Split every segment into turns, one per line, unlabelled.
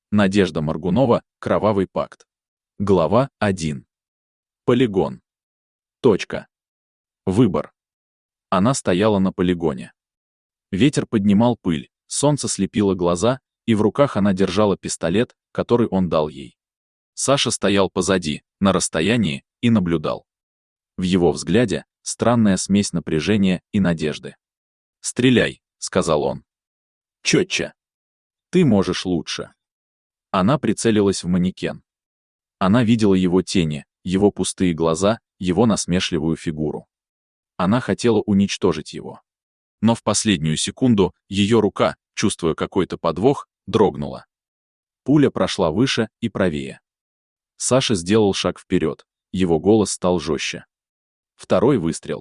Надежда Моргунова, Кровавый пакт. Глава 1. Полигон. Точка. Выбор. Она стояла на полигоне. Ветер поднимал пыль, солнце слепило глаза, и в руках она держала пистолет, который он дал ей. Саша стоял позади, на расстоянии, и наблюдал. В его взгляде странная смесь напряжения и надежды. «Стреляй», — сказал он. «Четче. Ты можешь лучше». Она прицелилась в манекен. Она видела его тени, его пустые глаза, его насмешливую фигуру. Она хотела уничтожить его. Но в последнюю секунду ее рука, чувствуя какой-то подвох, дрогнула. Пуля прошла выше и правее. Саша сделал шаг вперед, его голос стал жестче. Второй выстрел.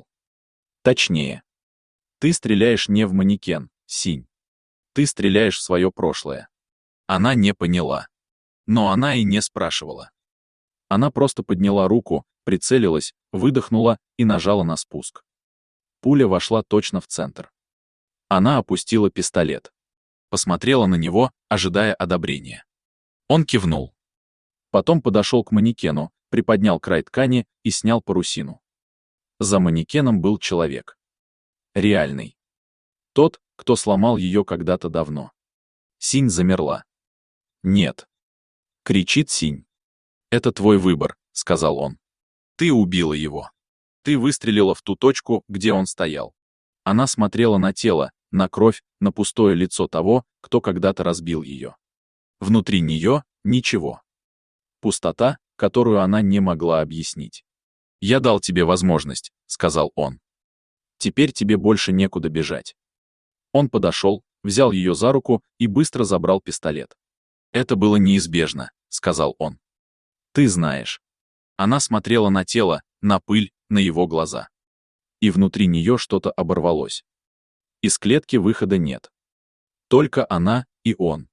Точнее. Ты стреляешь не в манекен, Синь. Ты стреляешь в свое прошлое. Она не поняла. Но она и не спрашивала. Она просто подняла руку, прицелилась, выдохнула и нажала на спуск. Пуля вошла точно в центр. Она опустила пистолет. Посмотрела на него, ожидая одобрения. Он кивнул. Потом подошел к манекену, приподнял край ткани и снял парусину. За манекеном был человек. Реальный. Тот, кто сломал ее когда-то давно. Синь замерла. «Нет!» — кричит Синь. «Это твой выбор», — сказал он. «Ты убила его. Ты выстрелила в ту точку, где он стоял». Она смотрела на тело, на кровь, на пустое лицо того, кто когда-то разбил ее. Внутри нее — ничего. Пустота, которую она не могла объяснить. «Я дал тебе возможность», — сказал он. «Теперь тебе больше некуда бежать». Он подошел, взял ее за руку и быстро забрал пистолет. «Это было неизбежно», — сказал он. «Ты знаешь». Она смотрела на тело, на пыль, на его глаза. И внутри нее что-то оборвалось. Из клетки выхода нет. Только она и он.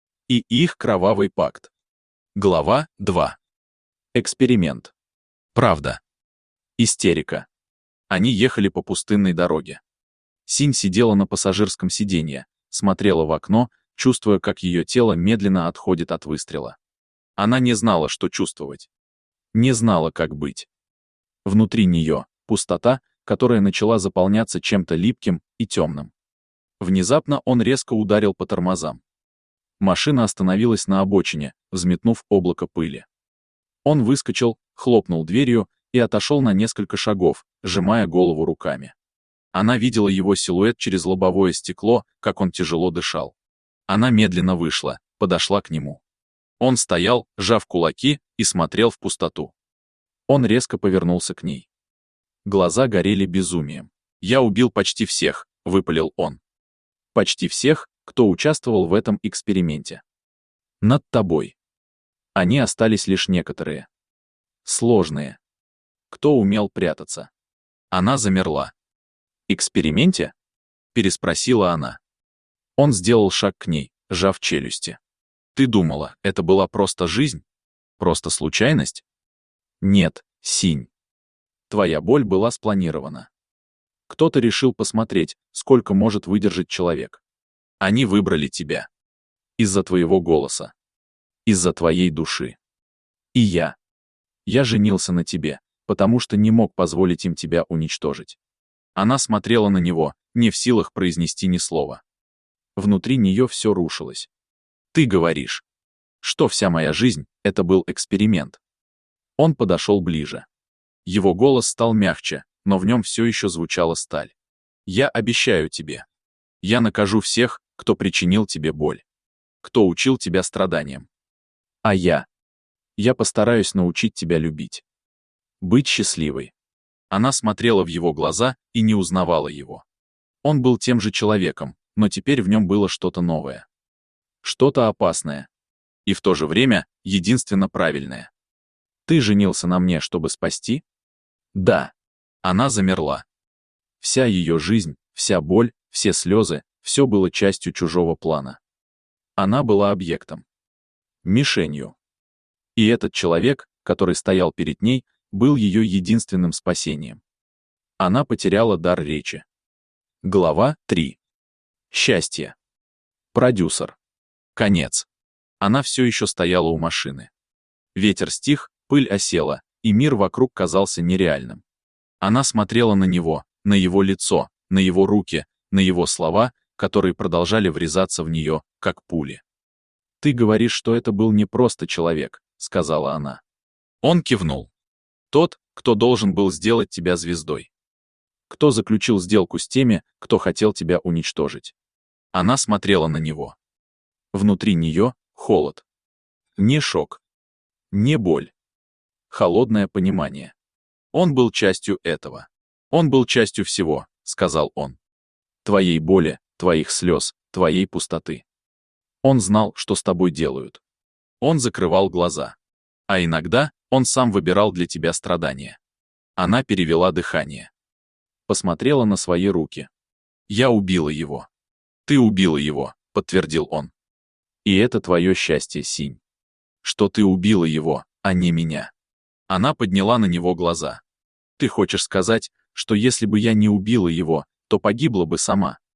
И их кровавый пакт. Глава 2. Эксперимент. Правда. Истерика. Они ехали по пустынной дороге. Синь сидела на пассажирском сиденье, смотрела в окно, чувствуя, как ее тело медленно отходит от выстрела. Она не знала, что чувствовать. Не знала, как быть. Внутри нее пустота, которая начала заполняться чем-то липким и темным. Внезапно он резко ударил по тормозам. Машина остановилась на обочине, взметнув облако пыли. Он выскочил, хлопнул дверью и отошел на несколько шагов, сжимая голову руками. Она видела его силуэт через лобовое стекло, как он тяжело дышал. Она медленно вышла, подошла к нему. Он стоял, сжав кулаки, и смотрел в пустоту. Он резко повернулся к ней. Глаза горели безумием. «Я убил почти всех», — выпалил он. «Почти всех, кто участвовал в этом эксперименте. Над тобой. Они остались лишь некоторые. Сложные. Кто умел прятаться?» Она замерла. «Эксперименте?» — переспросила она. Он сделал шаг к ней, сжав челюсти. «Ты думала, это была просто жизнь? Просто случайность?» «Нет, Синь. Твоя боль была спланирована. Кто-то решил посмотреть, сколько может выдержать человек. Они выбрали тебя. Из-за твоего голоса. Из-за твоей души. И я. Я женился на тебе, потому что не мог позволить им тебя уничтожить». Она смотрела на него, не в силах произнести ни слова. Внутри нее все рушилось. «Ты говоришь, что вся моя жизнь — это был эксперимент». Он подошел ближе. Его голос стал мягче, но в нем все еще звучала сталь. «Я обещаю тебе. Я накажу всех, кто причинил тебе боль. Кто учил тебя страданиям. А я постараюсь научить тебя любить. Быть счастливой». Она смотрела в его глаза и не узнавала его. Он был тем же человеком, но теперь в нем было что-то новое. Что-то опасное. И в то же время единственно правильное. «Ты женился на мне, чтобы спасти?» «Да». Она замерла. Вся ее жизнь, вся боль, все слезы, все было частью чужого плана. Она была объектом. Мишенью. И этот человек, который стоял перед ней, был ее единственным спасением. Она потеряла дар речи. Глава 3. Счастье. Продюсер. Конец. Она все еще стояла у машины. Ветер стих, пыль осела, и мир вокруг казался нереальным. Она смотрела на него, на его лицо, на его руки, на его слова, которые продолжали врезаться в нее, как пули. «Ты говоришь, что это был не просто человек», — сказала она. Он кивнул. «Тот, кто должен был сделать тебя звездой. Кто заключил сделку с теми, кто хотел тебя уничтожить». Она смотрела на него. Внутри нее холод. Не шок. Не боль. Холодное понимание. Он был частью этого. Он был частью всего, сказал он. Твоей боли, твоих слез, твоей пустоты. Он знал, что с тобой делают. Он закрывал глаза. А иногда он сам выбирал для тебя страдания. Она перевела дыхание. Посмотрела на свои руки. Я убила его. Ты убила его, подтвердил он. И это твое счастье, Синь. Что ты убила его, а не меня. Она подняла на него глаза. Ты хочешь сказать, что если бы я не убила его, то погибла бы сама?